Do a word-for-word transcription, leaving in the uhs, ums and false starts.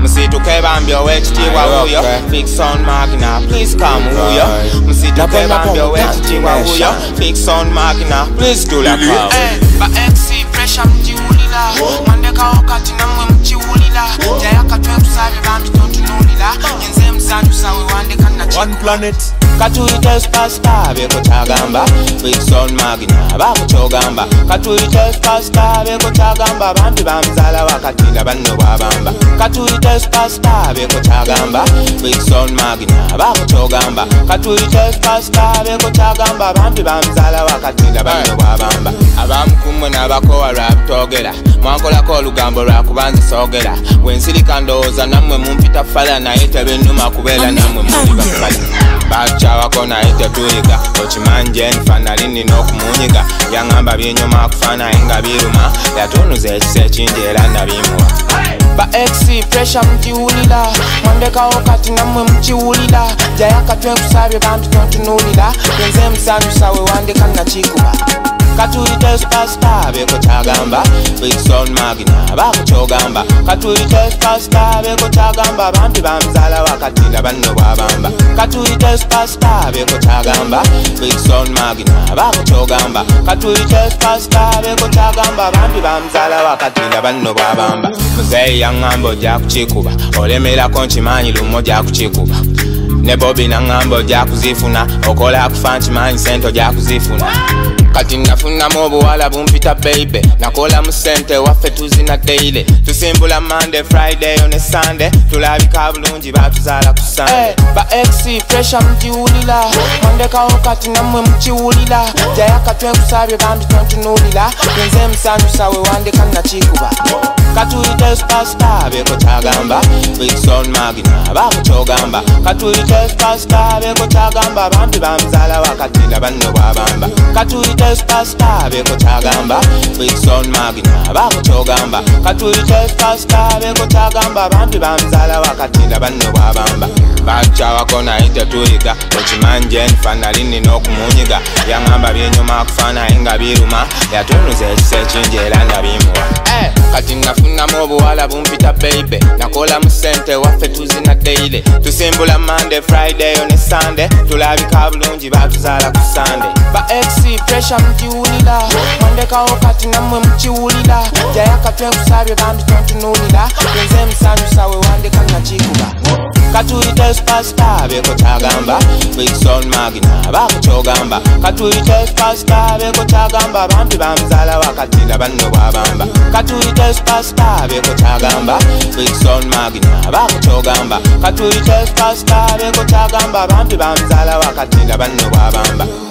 Musituke bambyo wekitiibwa wuyo Fix on Magna, please come wuyo Musituke bambyo wekitiibwa wuyo Fix on Magna, please do la call Ba X C pressure mjiulila Mandeka wakati namwe mjiulila Jayaka twe kusabe bantu tontunulila Yenze msanju sawe wandeka na chiku One planet Katuyite superstar beko chagamba Fix on Magna bako chogamba Katuyite superstar beko chagamba Bambi bamzala wakatila banno babamba Katuyite superstar beko chagamba Fix on Magna bako chogamba Katuyite superstar beko chagamba Bambi bamzala wakatila banno babamba Abamukumwe nabakowa rap togera Mwankolako olugambo lwakubanza sogera Wensirika ndowooza namwe mumpita fala naye tebennuma kubeera namwe muli bafala Bachawa naye tetuyiga okimanje nfana lini n'okumunyiga yaŋŋamba byenyuma kufaana nga biruma yatunuza ekisa ekingi era nabimuwa Ba X C pressure mjiulila Mwandekawo kati namwe mjiulila Jayaka twe kusabye bantu tontunulila Yenze msanju sawe wandeka na chikuba Katuyite superstar beko chagamba Fix on Magna bako chogamba Katuyite superstar beko chagamba Bambi bamzala wakatila banno babamba Katuyite superstar beko chagamba Fix on Magna bako chogamba Katuyite superstar beko chagamba Bambi bamzala wakatila banno babamba Muzeyi yaŋŋamba ojja kuchikuba Olemerako nkimanyi lumo ojja kuchikuba Ne Bobby naŋŋamba ojja kuzifuna Okola kufa nkimanyi sente ojja kuzifuna Kati nafunamu obuwala bumpita baby Nakola mu sente waffe tuzina daily Tusimbula Monday, Friday ne Sunday Tulabika bulungi batuzaala ku Sunday Ba X C pressure mjiulila Mwandekawo kati namwe mjiulila Jayaka twe kusabye bantu tontunulila Yenze msanju sawe wandeka na chikuba Katuyite superstar beko chagamba Fix on Magna bako chogamba Katuyite superstar beko chagamba Bambi bamzala wakatila banno babamba Katuyite superstar beko chagamba Fix on Magna bako chogamba Katuyite superstar beko chagamba Bambi bamzala wakatila banno babamba Bachawa naye tetuyiga okimanje nfana lini n'okumunyiga yaŋŋamba byenyuma kufaana nga biruma yatunuza ekisa ekingi era nabimuwa Kati nafunamu obuwala bumpita baby Nakola mu sente waffe tuzina daily Tusimbula Monday, Friday ne Sunday Tulabika bulungi batuzaala ku Sunday Ba X C pressure mjiulila Mwandekawo kati namwe mjiulila Jayaka twe kusabye bantu tontunulila Yenze msanju sawe wandeka na chikuba Katuyite superstar beko chagamba Fix on Magna bako chogamba Katuyite superstar beko chagamba Bambi bamzala wakatila banno babamba Katuyite superstar beko chagamba Fix on Magna bako chogamba Katuyite superstar beko chagamba Bambi bamzala wakatila banno babamba